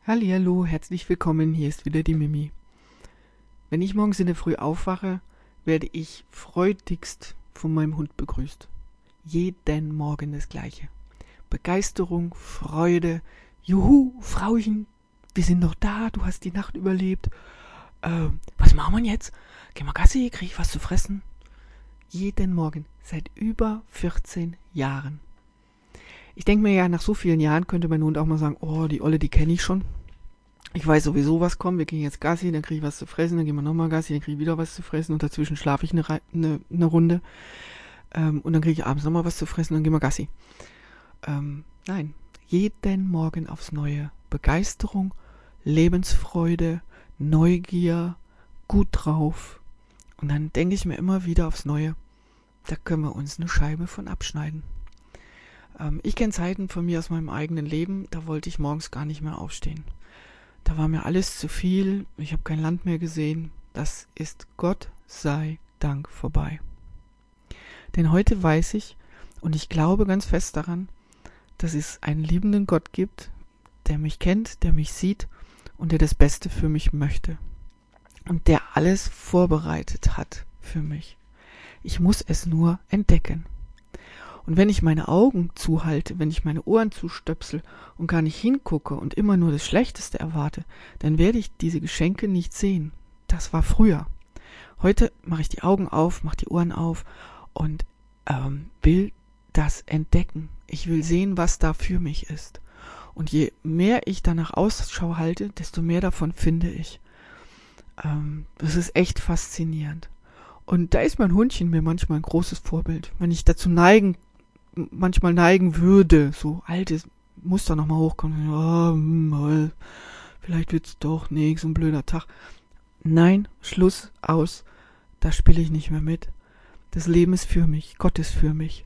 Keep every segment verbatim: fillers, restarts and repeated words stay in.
Hallihallo, herzlich willkommen, hier ist wieder die Mimi. Wenn ich morgens in der Früh aufwache, werde ich freudigst von meinem Hund begrüßt. Jeden Morgen das Gleiche. Begeisterung, Freude, juhu, Frauchen, wir sind noch da, du hast die Nacht überlebt. Äh, was machen wir jetzt? Gehen wir Gassi, krieg ich was zu fressen? Jeden Morgen, seit über vierzehn Jahren. Ich denke mir ja, nach so vielen Jahren könnte mein Hund auch mal sagen, oh, die Olle, die kenne ich schon. Ich weiß sowieso, was kommt. Wir gehen jetzt Gassi, dann kriege ich was zu fressen, dann gehen wir nochmal Gassi, dann kriege ich wieder was zu fressen und dazwischen schlafe ich eine, eine, eine Runde. Ähm, und dann kriege ich abends nochmal was zu fressen, dann gehen wir Gassi. Ähm, nein, jeden Morgen aufs Neue. Begeisterung, Lebensfreude, Neugier, gut drauf. Und dann denke ich mir immer wieder aufs Neue, da können wir uns eine Scheibe von abschneiden. Ähm, ich kenne Zeiten von mir aus meinem eigenen Leben, da wollte ich morgens gar nicht mehr aufstehen. Da war mir alles zu viel, ich habe kein Land mehr gesehen. Das ist Gott sei Dank vorbei. Denn heute weiß ich, und ich glaube ganz fest daran, dass es einen liebenden Gott gibt, der mich kennt, der mich sieht und der das Beste für mich möchte. Und der alles vorbereitet hat für mich. Ich muss es nur entdecken. Und wenn ich meine Augen zuhalte, wenn ich meine Ohren zustöpsel und gar nicht hingucke und immer nur das Schlechteste erwarte, dann werde ich diese Geschenke nicht sehen. Das war früher. Heute mache ich die Augen auf, mache die Ohren auf und ähm, will das entdecken. Ich will sehen, was da für mich ist. Und je mehr ich danach Ausschau halte, desto mehr davon finde ich. Ähm, das ist echt faszinierend. Und da ist mein Hundchen mir manchmal ein großes Vorbild. Wenn ich dazu neigen manchmal neigen würde, so altes Muster nochmal hochkommen, ja, hm, vielleicht wird's doch nix, so ein blöder Tag. Nein, Schluss, aus, da spiele ich nicht mehr mit. Das Leben ist für mich, Gott ist für mich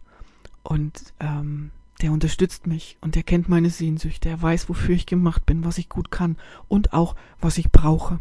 und ähm, der unterstützt mich und der kennt meine Sehnsüchte, der weiß, wofür ich gemacht bin, was ich gut kann und auch, was ich brauche.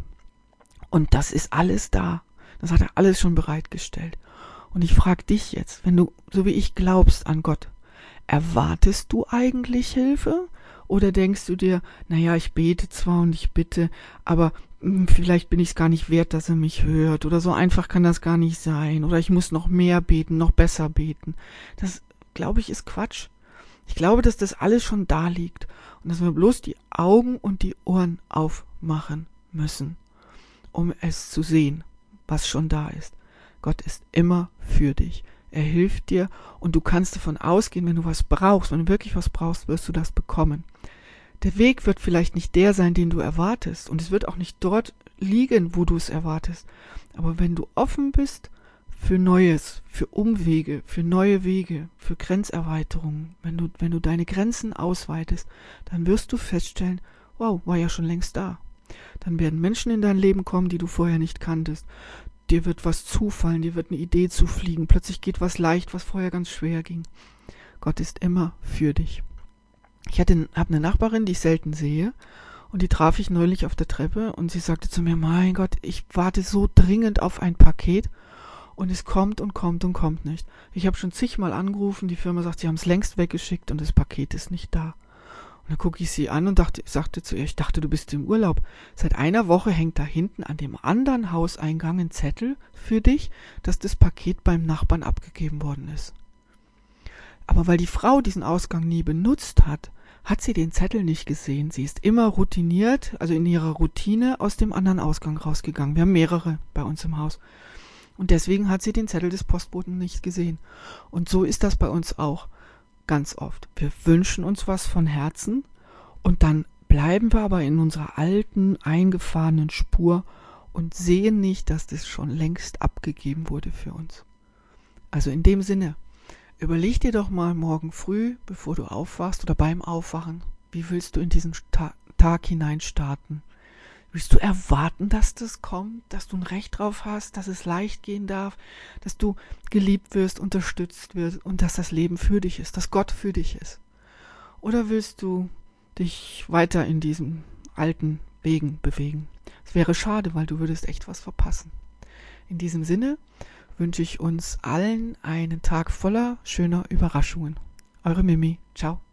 Und das ist alles da, das hat er alles schon bereitgestellt. Und ich frage dich jetzt, wenn du, so wie ich, glaubst an Gott, erwartest du eigentlich Hilfe? Oder denkst du dir, naja, ich bete zwar und ich bitte, aber mh, vielleicht bin ich es gar nicht wert, dass er mich hört. Oder so einfach kann das gar nicht sein. Oder ich muss noch mehr beten, noch besser beten. Das, glaube ich, ist Quatsch. Ich glaube, dass das alles schon da liegt. Und dass wir bloß die Augen und die Ohren aufmachen müssen, um es zu sehen, was schon da ist. Gott ist immer für dich. Er hilft dir und du kannst davon ausgehen, wenn du was brauchst, wenn du wirklich was brauchst, wirst du das bekommen. Der Weg wird vielleicht nicht der sein, den du erwartest und es wird auch nicht dort liegen, wo du es erwartest. Aber wenn du offen bist für Neues, für Umwege, für neue Wege, für Grenzerweiterungen, wenn du, wenn du deine Grenzen ausweitest, dann wirst du feststellen, wow, war ja schon längst da. Dann werden Menschen in dein Leben kommen, die du vorher nicht kanntest. Dir wird was zufallen, dir wird eine Idee zufliegen, plötzlich geht was leicht, was vorher ganz schwer ging. Gott ist immer für dich. Ich hatte, habe eine Nachbarin, die ich selten sehe, und die traf ich neulich auf der Treppe und sie sagte zu mir, mein Gott, ich warte so dringend auf ein Paket und es kommt und kommt und kommt nicht. Ich habe schon zigmal angerufen, die Firma sagt, sie haben es längst weggeschickt und das Paket ist nicht da. Und dann gucke ich sie an und dachte, sagte zu ihr, ich dachte, du bist im Urlaub. Seit einer Woche hängt da hinten an dem anderen Hauseingang ein Zettel für dich, dass das Paket beim Nachbarn abgegeben worden ist. Aber weil die Frau diesen Ausgang nie benutzt hat, hat sie den Zettel nicht gesehen. Sie ist immer routiniert, also in ihrer Routine, aus dem anderen Ausgang rausgegangen. Wir haben mehrere bei uns im Haus. Und deswegen hat sie den Zettel des Postboten nicht gesehen. Und so ist das bei uns auch. Ganz oft. Wir wünschen uns was von Herzen und dann bleiben wir aber in unserer alten, eingefahrenen Spur und sehen nicht, dass das schon längst abgegeben wurde für uns. Also in dem Sinne, überleg dir doch mal morgen früh, bevor du aufwachst oder beim Aufwachen, wie willst du in diesen Ta- Tag hinein starten? Willst du erwarten, dass das kommt, dass du ein Recht drauf hast, dass es leicht gehen darf, dass du geliebt wirst, unterstützt wirst und dass das Leben für dich ist, dass Gott für dich ist? Oder willst du dich weiter in diesen alten Wegen bewegen? Es wäre schade, weil du würdest echt was verpassen. In diesem Sinne wünsche ich uns allen einen Tag voller schöner Überraschungen. Eure Mimi. Ciao.